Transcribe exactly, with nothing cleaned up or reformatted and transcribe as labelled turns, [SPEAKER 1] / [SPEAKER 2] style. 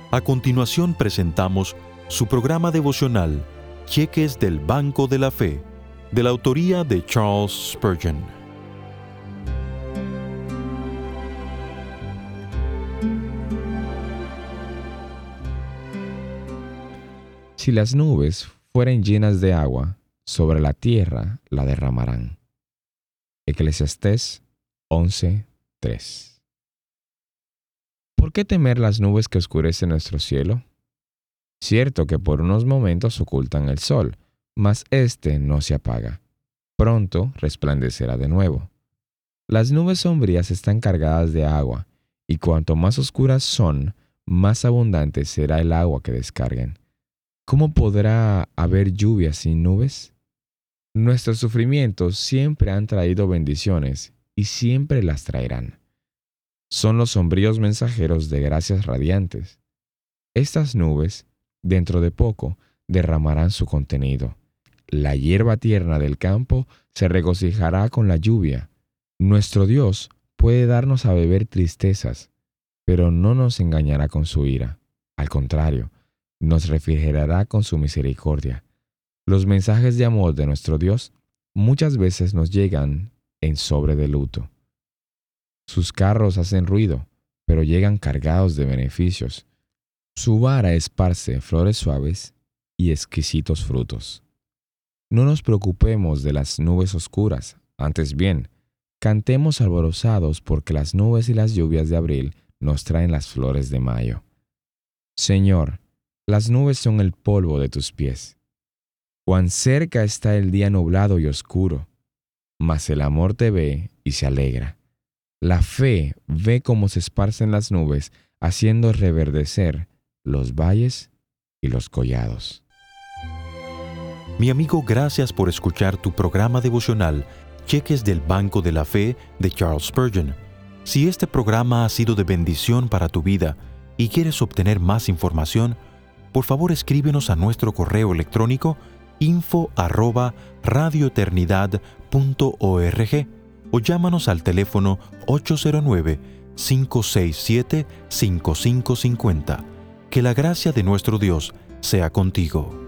[SPEAKER 1] A continuación presentamos su programa devocional, Cheques del Banco de la Fe, de la autoría de Charles Spurgeon.
[SPEAKER 2] Si las nubes fueren llenas de agua, sobre la tierra la derramarán. Eclesiastés once, tres. ¿Por qué temer las nubes que oscurecen nuestro cielo? Cierto que por unos momentos ocultan el sol, mas éste no se apaga. Pronto resplandecerá de nuevo. Las nubes sombrías están cargadas de agua, y cuanto más oscuras son, más abundante será el agua que descarguen. ¿Cómo podrá haber lluvia sin nubes? Nuestros sufrimientos siempre han traído bendiciones y siempre las traerán. Son los sombríos mensajeros de gracias radiantes. Estas nubes, dentro de poco, derramarán su contenido. La hierba tierna del campo se regocijará con la lluvia. Nuestro Dios puede darnos a beber tristezas, pero no nos engañará con su ira. Al contrario, nos refrigerará con su misericordia. Los mensajes de amor de nuestro Dios muchas veces nos llegan en sobre de luto. Sus carros hacen ruido, pero llegan cargados de beneficios. Su vara esparce flores suaves y exquisitos frutos. No nos preocupemos de las nubes oscuras, antes bien, cantemos alborozados porque las nubes y las lluvias de abril nos traen las flores de mayo. Señor, las nubes son el polvo de tus pies. Cuán cerca está el día nublado y oscuro, mas el amor te ve y se alegra. La fe ve cómo se esparcen las nubes, haciendo reverdecer los valles y los collados.
[SPEAKER 1] Mi amigo, gracias por escuchar tu programa devocional, Cheques del Banco de la Fe de Charles Spurgeon. Si este programa ha sido de bendición para tu vida y quieres obtener más información, por favor escríbenos a nuestro correo electrónico info arroba radioeternidad punto org o llámanos al teléfono ocho cero nueve, cinco seis siete, cinco cinco cinco cero. Que la gracia de nuestro Dios sea contigo.